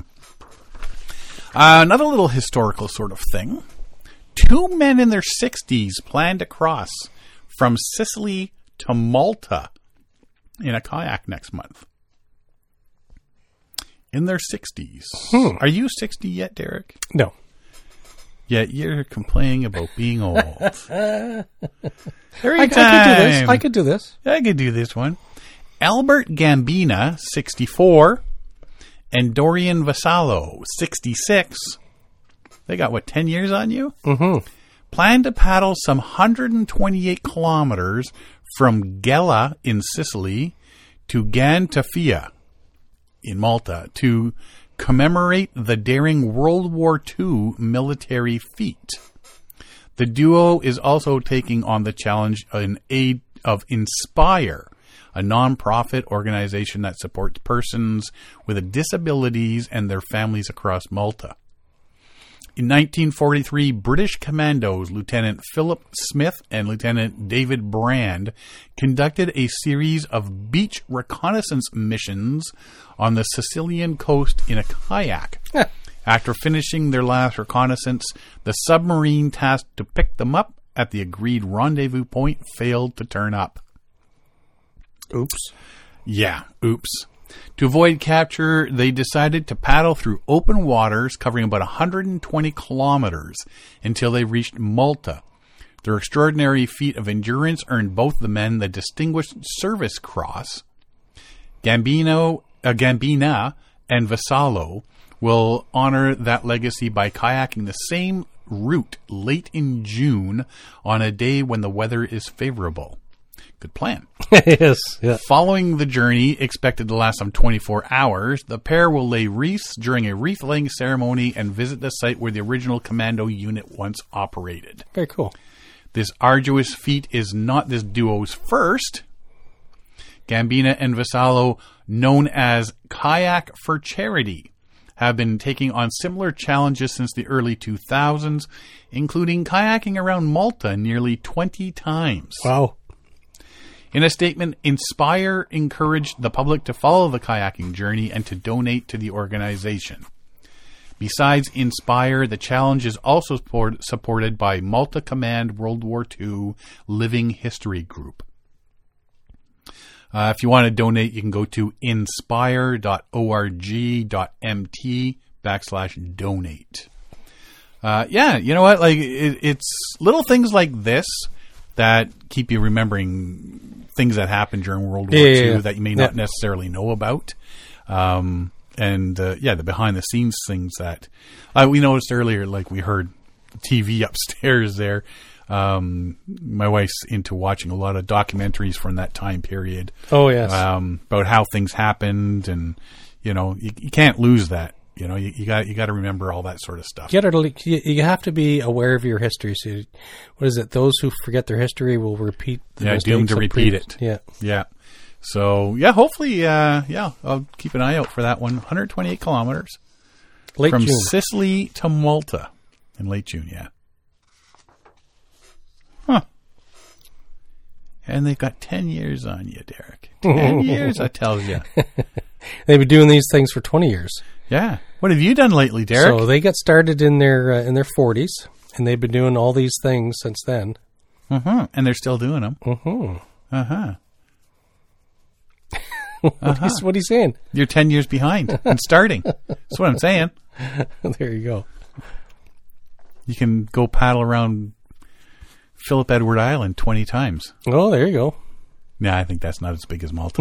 Uh, another little historical sort of thing. Two men in their sixties plan to cross from Sicily to Malta in a kayak next month. In their sixties. Hmm. Are you sixty yet, Derek? No. Yet you're complaining about being old. Every I, time. I could do this. I could do this. I could do this one. Albert Gambina, sixty-four, and Dorian Vassallo, sixty-six. They got, what, ten years on you? Mm-hmm. Plan to paddle some one hundred twenty-eight kilometers from Gela in Sicily to Gantafia in Malta to commemorate the daring World War Two military feat. The duo is also taking on the challenge in aid of Inspire, a non-profit organization that supports persons with disabilities and their families across Malta. In nineteen forty-three, British commandos Lieutenant Philip Smith and Lieutenant David Brand conducted a series of beach reconnaissance missions on the Sicilian coast in a kayak. After finishing their last reconnaissance, the submarine tasked to pick them up at the agreed rendezvous point failed to turn up. Oops. Yeah, oops. To avoid capture, they decided to paddle through open waters covering about one hundred twenty kilometers until they reached Malta. Their extraordinary feat of endurance earned both the men the Distinguished Service Cross. Gambino, uh, Gambina and Vassallo will honor that legacy by kayaking the same route late in June on a day when the weather is favorable. Good plan. Yes. Yeah. Following the journey, expected to last some twenty-four hours, the pair will lay wreaths during a wreath-laying ceremony and visit the site where the original commando unit once operated. Very cool. This arduous feat is not this duo's first. Gambina and Vassallo, known as Kayak for Charity, have been taking on similar challenges since the early two thousands, including kayaking around Malta nearly twenty times. Wow. In a statement, Inspire encouraged the public to follow the kayaking journey and to donate to the organization. Besides Inspire, the challenge is also support, supported by Malta Command World War Two Living History Group. Uh, if you want to donate, you can go to inspire dot org dot m t backslash donate. Uh, yeah, you know what? Like it, it's little things like this that keep you remembering things that happened during World War Yeah, yeah, Two yeah. that you may not Yeah. necessarily know about. Um, and uh, yeah, the behind the scenes things that uh, we noticed earlier, like we heard T V upstairs there. Um, my wife's into watching a lot of documentaries from that time period. Oh, yes. Um, about how things happened, and you know, you, you can't lose that. You know, you, you got you got to remember all that sort of stuff. You, gotta, you you have to be aware of your history. So, you- what is it? Those who forget their history will repeat. The Yeah, mistakes doomed to of repeat previous- it. Yeah. Yeah. So yeah, hopefully, uh, yeah, I'll keep an eye out for that one. one hundred twenty-eight kilometers Late from June. Sicily to Malta in late June. Yeah. Huh. And they've got ten years on you, Derek. Ten years, I tell you. They've been doing these things for twenty years. Yeah. What have you done lately, Derek? So they got started in their uh, in their forties, and they've been doing all these things since then. Uh-huh. And they're still doing them. Mm-hmm. Uh-huh. What, he's, what he's saying? You're ten years behind and starting. That's what I'm saying. There you go. You can go paddle around Philip Edward Island twenty times. Oh, there you go. Yeah, I think that's not as big as Malta.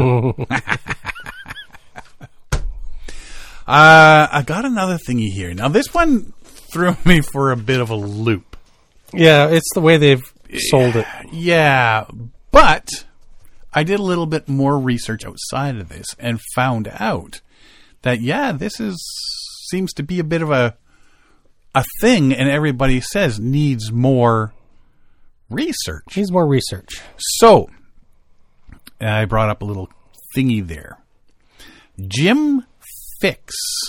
uh, I got another thingy here. Now, this one threw me for a bit of a loop. Yeah, it's the way they've sold it. Yeah, but I did a little bit more research outside of this and found out that, yeah, this is seems to be a bit of a a thing, and everybody says needs more research. Needs more research. So, I brought up a little thingy there. Jim Fix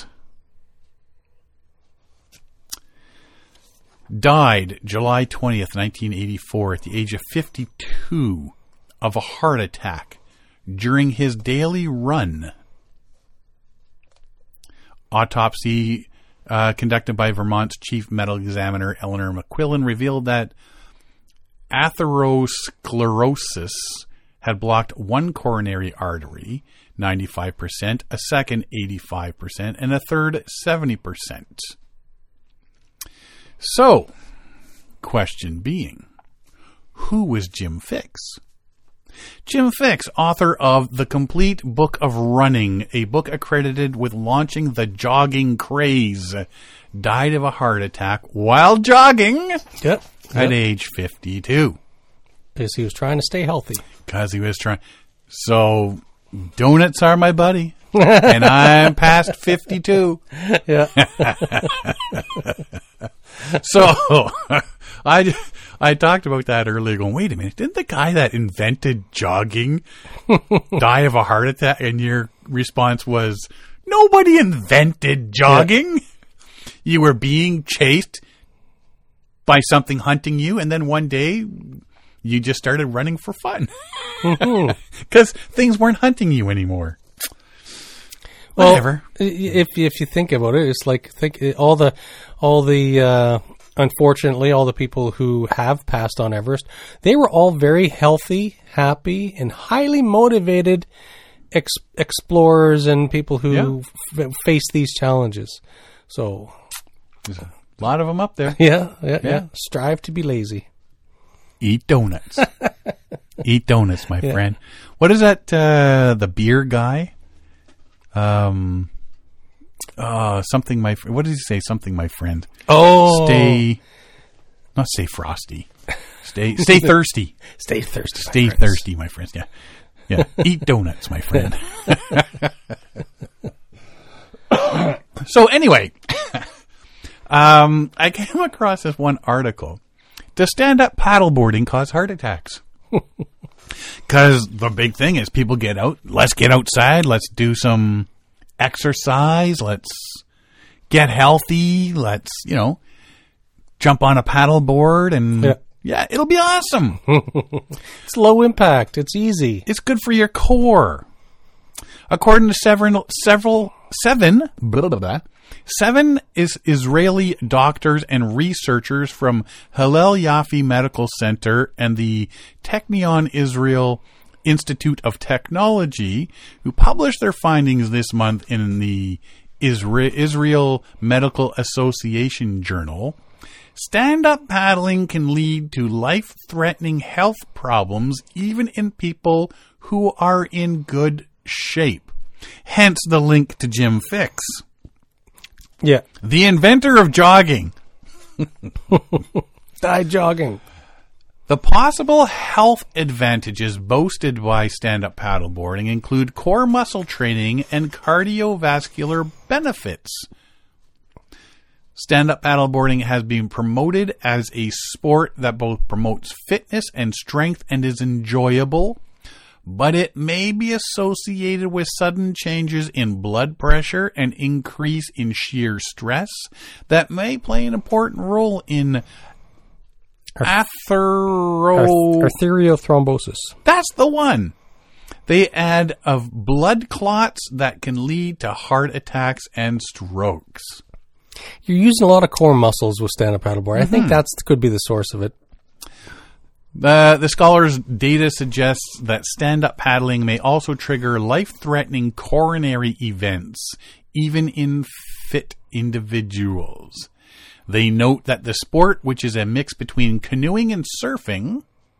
died July twentieth, nineteen eighty-four, at the age of fifty-two of a heart attack during his daily run. Autopsy uh, conducted by Vermont's chief medical examiner Eleanor McQuillan revealed that atherosclerosis had blocked one coronary artery, ninety-five percent, a second, eighty-five percent, and a third, seventy percent. So, question being, who was Jim Fix? Jim Fix, author of The Complete Book of Running, a book accredited with launching the jogging craze, died of a heart attack while jogging Yep. at yep. age fifty-two. Because he was trying to stay healthy. Because he was trying. So, donuts are my buddy. And I'm past fifty-two. Yeah. So, I, I talked about that earlier going, wait a minute, didn't the guy that invented jogging die of a heart attack? And your response was, nobody invented jogging. Yeah. You were being chased by something hunting you, and then one day you just started running for fun. Because things weren't hunting you anymore. Whatever. Well, if if you think about it, it's like think all the all the uh, unfortunately all the people who have passed on Everest, they were all very healthy, happy, and highly motivated ex- explorers and people who Yeah. f- face these challenges. So, There's a lot of them up there. yeah, yeah, yeah. Yeah. Strive to be lazy. Eat donuts. Eat donuts, my Yeah. friend. What is that, uh, the beer guy? Um, uh, something, my friend. What did he say? Something, my friend. Oh, Stay, not stay frosty. Stay stay thirsty. Stay thirsty. my Stay friends. thirsty, my friends. Yeah. Yeah. Eat donuts, my friend. So anyway, um, I came across this one article. Does stand-up paddleboarding cause heart attacks? Because the big thing is people get out. Let's get outside. Let's do some exercise. Let's get healthy. Let's, you know, jump on a paddleboard and Yeah. yeah, it'll be awesome. It's low impact. It's easy. It's good for your core. According to several, several, seven, blah, blah, blah, seven is Israeli doctors and researchers from Hillel Yafi Medical Center and the Technion Israel Institute of Technology, who published their findings this month in the Isra- Israel Medical Association Journal. Stand-up paddling can lead to life-threatening health problems even in people who are in good shape. Hence the link to Jim Fix, Yeah. the inventor of jogging. Die jogging. The possible health advantages boasted by stand-up paddleboarding include core muscle training and cardiovascular benefits. Stand-up paddleboarding has been promoted as a sport that both promotes fitness and strength and is enjoyable, but it may be associated with sudden changes in blood pressure and increase in shear stress that may play an important role in athero... Arteriothrombosis. That's the one. They add of blood clots that can lead to heart attacks and strokes. You're using a lot of core muscles with stand-up paddleboard. I think that's could be the source of it. The, the scholars' data suggests that stand-up paddling may also trigger life-threatening coronary events, even in fit individuals. They note that the sport, which is a mix between canoeing and surfing,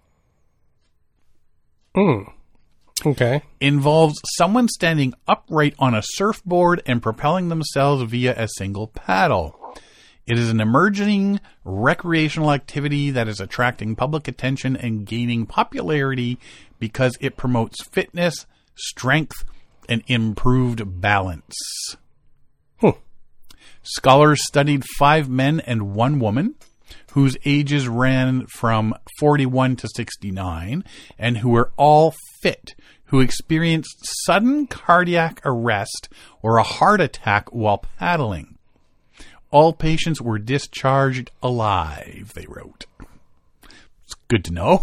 Mm. Okay. involves someone standing upright on a surfboard and propelling themselves via a single paddle. It is an emerging recreational activity that is attracting public attention and gaining popularity because it promotes fitness, strength, and improved balance. Hmm. Scholars studied five men and one woman whose ages ran from forty-one to sixty-nine and who were all fit, who experienced sudden cardiac arrest or a heart attack while paddling. All patients were discharged alive, they wrote. It's good to know.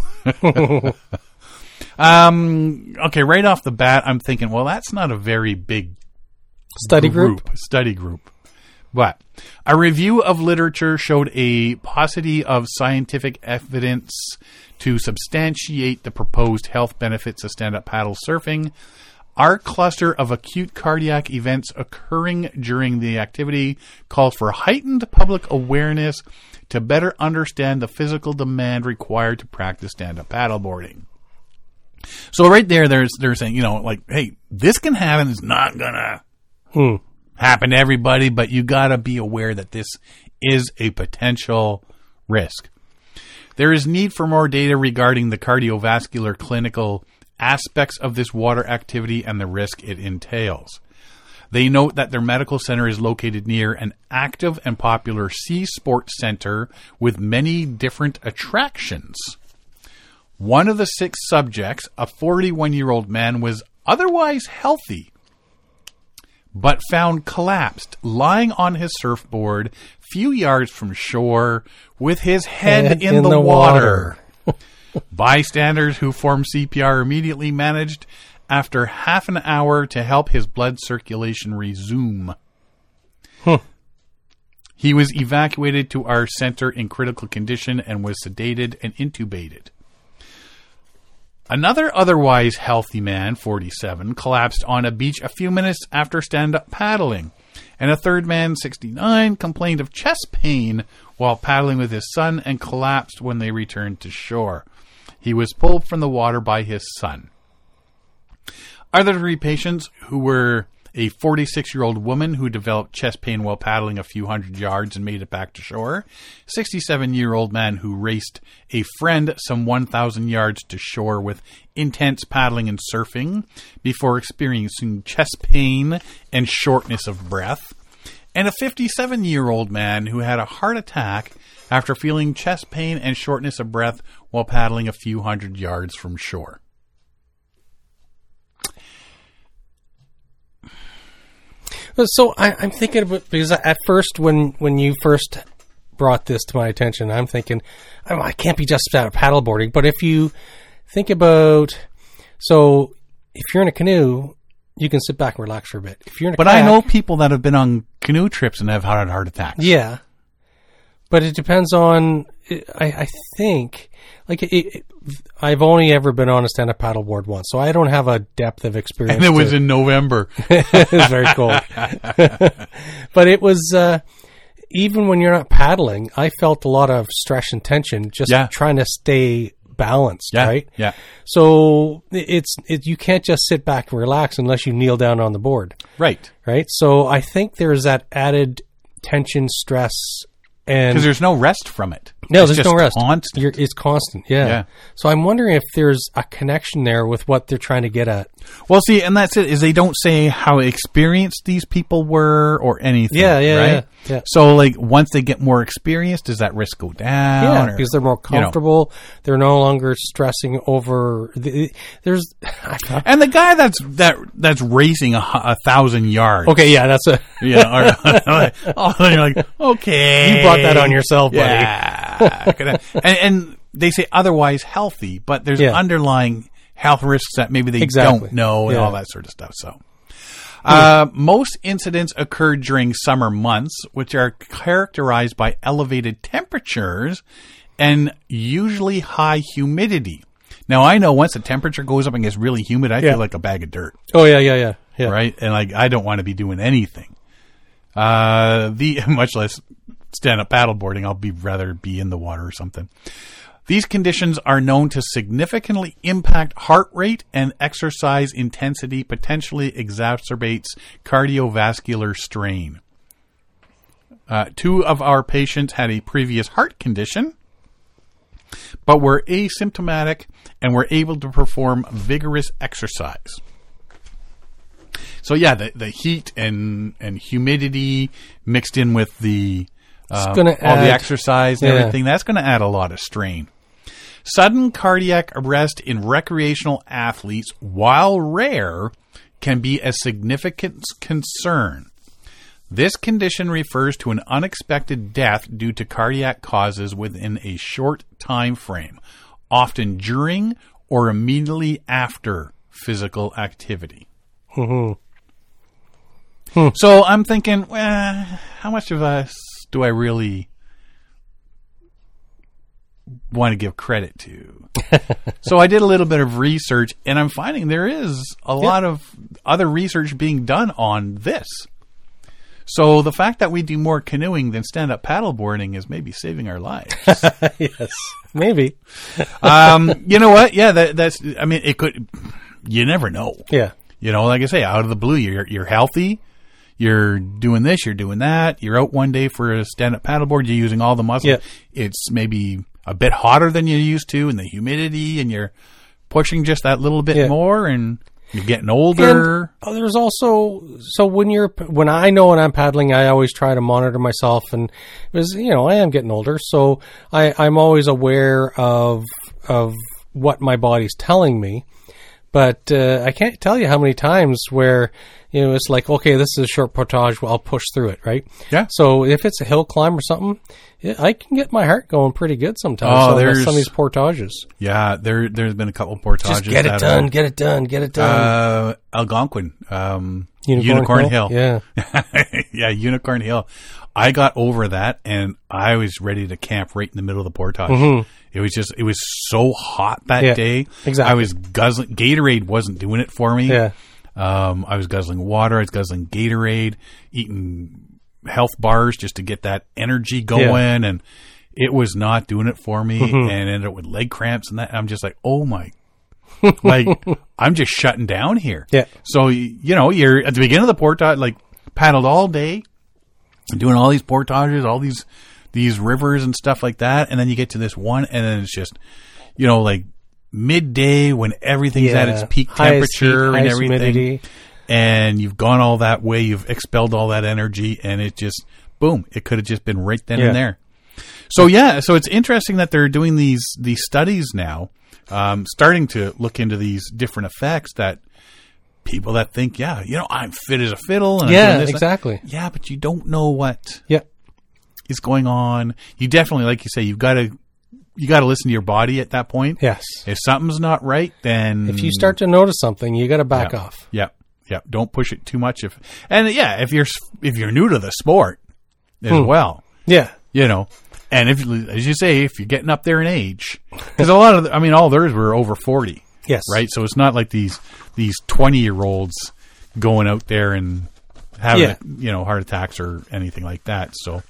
um, okay, right off the bat, I'm thinking, well, that's not a very big Study group? Study group. But a review of literature showed a paucity of scientific evidence to substantiate the proposed health benefits of stand-up paddle surfing. Our cluster of acute cardiac events occurring during the activity calls for heightened public awareness to better understand the physical demand required to practice stand-up paddleboarding. So right there, there's they're saying, you know, like, hey, this can happen. It's not gonna Hmm. happen to everybody, but you gotta be aware that this is a potential risk. There is need for more data regarding the cardiovascular clinical aspects of this water activity and the risk it entails. They note that their medical center is located near an active and popular sea sports center with many different attractions. One of the six subjects, a forty-one-year-old man, was otherwise healthy, but found collapsed, lying on his surfboard, few yards from shore, with his head, Head in, in the, the water. Bystanders who formed C P R immediately managed, after half an hour, to help his blood circulation resume. Huh. He was evacuated to our center in critical condition and was sedated and intubated. Another otherwise healthy man, forty-seven, collapsed on a beach a few minutes after stand-up paddling. And a third man, sixty-nine, complained of chest pain while paddling with his son and collapsed when they returned to shore. He was pulled from the water by his son. Other three patients who were a forty-six-year-old woman who developed chest pain while paddling a few hundred yards and made it back to shore, sixty-seven-year-old man who raced a friend some one thousand yards to shore with intense paddling and surfing before experiencing chest pain and shortness of breath, and a fifty-seven-year-old man who had a heart attack after feeling chest pain and shortness of breath while paddling a few hundred yards from shore. So I, I'm thinking about, because at first when, when you first brought this to my attention, I'm thinking, oh, I can't be just out of paddleboarding. But if you think about, so if you're in a canoe, you can sit back and relax for a bit. If you're in a But kayak, I know people that have been on canoe trips and have had heart attacks. Yeah. But it depends on, I, I think, like, it, it, I've only ever been on a stand-up paddleboard once, so I don't have a depth of experience. And it was to, in November. it was very cold. But it was, uh, even when you're not paddling, I felt a lot of stress and tension just Yeah. trying to stay balanced, Yeah, right? yeah. So it's it, you can't just sit back and relax unless you kneel down on the board, Right. right? So I think there's that added tension, stress, and Because there's no rest from it. no, It's there's just no rest. constant. You're, it's constant, yeah. Yeah. So I'm wondering if there's a connection there with what they're trying to get at. Well, see, and that's it, is they don't say how experienced these people were or anything. Yeah, yeah, right? yeah, yeah. So, like, once they get more experience, does that risk go down? Yeah, or, because they're more you know? comfortable. They're no longer stressing over. The, there's And the guy that's that that's racing a, hu- a thousand yards. okay, yeah, that's a You know, or, oh, you're like, okay. you brought that on yourself, buddy. Yeah. and, and they say otherwise healthy, but there's Yeah. underlying health risks that maybe they Exactly. don't know and Yeah. all that sort of stuff. So, uh, most incidents occur during summer months, which are characterized by elevated temperatures and usually high humidity. Now, I know once the temperature goes up and gets really humid, I Yeah. feel like a bag of dirt, Oh yeah, yeah, yeah, yeah. right? And like, I don't want to be doing anything. Uh, the much less stand up paddleboarding. I'll be rather be in the water or something. These conditions are known to significantly impact heart rate, and exercise intensity potentially exacerbates cardiovascular strain. Uh, two of our patients had a previous heart condition, but were asymptomatic and were able to perform vigorous exercise. So yeah, the the heat and, and humidity mixed in with the uh, gonna all the add- exercise and yeah. everything, that's going to add a lot of strain. Sudden cardiac arrest in recreational athletes, while rare, can be a significant concern. This condition refers to an unexpected death due to cardiac causes within a short time frame, often during or immediately after physical activity. Mm-hmm. So I'm thinking, well, how much of us do I really want to give credit to? So I did a little bit of research, and I'm finding there is a lot of other research being done on this. So the fact that we do more canoeing than stand-up paddleboarding is maybe saving our lives. Yes, maybe. um, you know what? Yeah, that, that's. I mean, it could. You never know. Yeah. You know, like I say, out of the blue, you're you're healthy. You're doing this, you're doing that. You're out one day for a stand-up paddleboard. You're using all the muscle. Yeah. It's maybe a bit hotter than you're used to, and the humidity, and you're pushing just that little bit Yeah. more, and you're getting older. And, oh, there's also, so when you're, when I know when I'm paddling, I always try to monitor myself, and it was, you know, I am getting older, so I, I'm always aware of, of what my body's telling me. But uh, I can't tell you how many times where, you know, it's like, okay, this is a short portage, well, I'll push through it, right? Yeah. So if it's a hill climb or something, yeah, I can get my heart going pretty good sometimes. Oh, on there's- some of these portages. Yeah, there there's been a couple portages. Just get it that done, are- get it done, get it done. Uh, Algonquin, um, Unicorn, Hill. Yeah. yeah, Unicorn Hill. I got over that, and I was ready to camp right in the middle of the portage. Mhm. It was just, it was so hot that Yeah, day. exactly. I was guzzling, Gatorade wasn't doing it for me. Yeah. Um, I was guzzling water, I was guzzling Gatorade, eating health bars just to get that energy going, and it was not doing it for me, Mhm. and ended up with leg cramps and that. I'm just like, oh my Like, I'm just shutting down here. Yeah. So, you know, you're at the beginning of the portage, like, paddled all day, doing all these portages, all these these rivers and stuff like that, and then you get to this one, and then it's just, you know, like, midday when everything's Yeah. at its peak Highest temperature heat, and highest everything. humidity. And you've gone all that way, you've expelled all that energy, and it just, boom, it could have just been right then Yeah. and there. So, yeah, so it's interesting that they're doing these these studies now, um, starting to look into these different effects that people that think, yeah, you know, I'm fit as a fiddle. And I'm Yeah, doing this, exactly. Yeah, but you don't know what Yeah. is going on. You definitely, like you say, you've got to you got to listen to your body at that point. Yes. If something's not right, then If you start to notice something, you got to back yeah, off. Yeah, yeah. Don't push it too much. If and yeah, if you're if you're new to the sport as Hmm. well, Yeah. you know, and if as you say, if you're getting up there in age, because a lot of the, I mean, all theirs were over forty, Yes. right? So it's not like these these twenty year olds going out there and having Yeah. you know heart attacks or anything like that. So.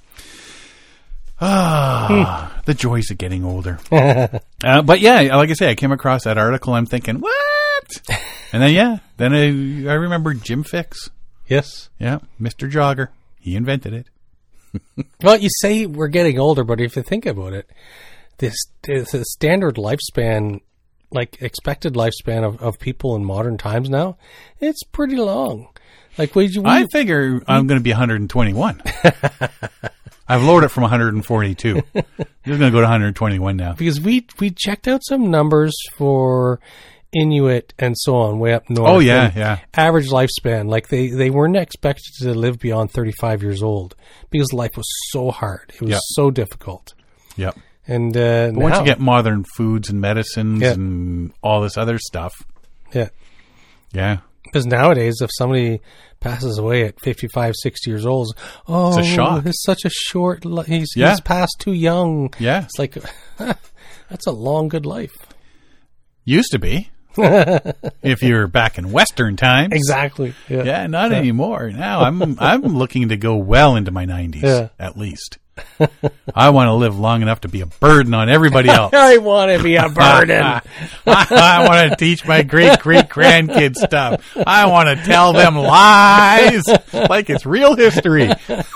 Ah, the joys of getting older. uh, but yeah, like I say, I came across that article. I'm thinking, what? And then yeah, then I, I remember Jim Fix. Yes. Yeah, Mister Jogger. He invented it. Well, you say we're getting older, but if you think about it, this, this the standard lifespan, like expected lifespan of, of people in modern times now, it's pretty long. Like we, we I figure I'm going to be one hundred twenty-one. I've lowered it from one hundred forty-two. I'm just going to go to one hundred twenty-one now. because we we checked out some numbers for Inuit and so on way up north. Oh, yeah, and yeah. Average lifespan, like they, they weren't expected to live beyond thirty-five years old because life was so hard. It was Yeah. so difficult. Yep. And uh, But once now- you get modern foods and medicines Yeah. and all this other stuff, yeah. yeah. Because nowadays, if somebody passes away at fifty-five, sixty years old, oh, It's a shock. it's such a short life. He's, Yeah. he's passed too young. Yeah. It's like, that's a long, good life. Used to be. If you're back in Western times. Exactly. Yeah. Yeah, not anymore. Now I'm I'm looking to go well into my nineties Yeah. at least. I want to live long enough to be a burden on everybody else. I want to be a burden. I want to teach my great great grandkids stuff. I want to tell them lies like it's real history.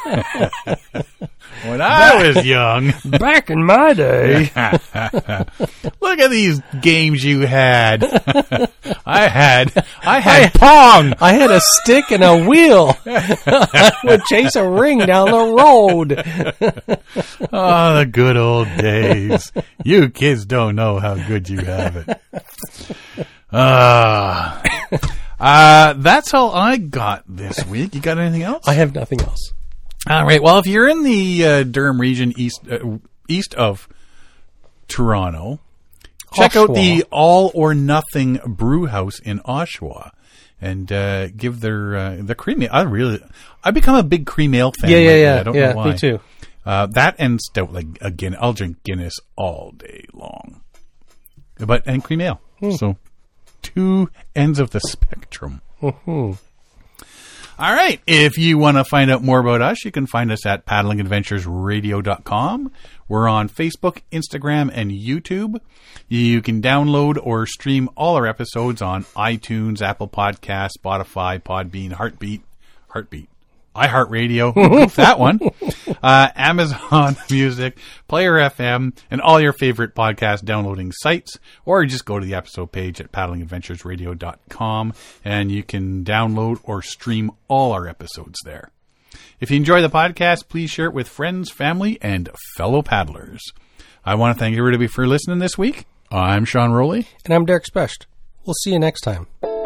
When I was young, Back in my day. look at these games you had. I had I had Pong. I had a stick and a wheel. I would chase a ring down the road. Oh, the good old days. You kids don't know how good you have it. Uh, uh, that's all I got this week. You got anything else? I have nothing else. All right. Well, if you're in the uh, Durham region east uh, east of Toronto, check out the All or Nothing Brew House in Oshawa, and uh, give their uh, the cream ale. I really, I become a big cream ale fan. Yeah, yeah, lately. yeah. I don't yeah, know why. me too. Uh, that and stout. Like again, I'll drink Guinness all day long, but and cream ale. So two ends of the spectrum. Mm-hmm. All right. If you want to find out more about us, you can find us at paddling adventures radio dot com. We're on Facebook, Instagram, and YouTube. You can download or stream all our episodes on iTunes, Apple Podcasts, Spotify, Podbean, Heartbeat, Heartbeat, iHeartRadio, that one, uh, Amazon Music, Player F M, and all your favorite podcast downloading sites, or just go to the episode page at paddling adventures radio dot com, and you can download or stream all our episodes there. If you enjoy the podcast, please share it with friends, family, and fellow paddlers. I want to thank everybody for listening this week. I'm Sean Rowley. And I'm Derek Specht. We'll see you next time.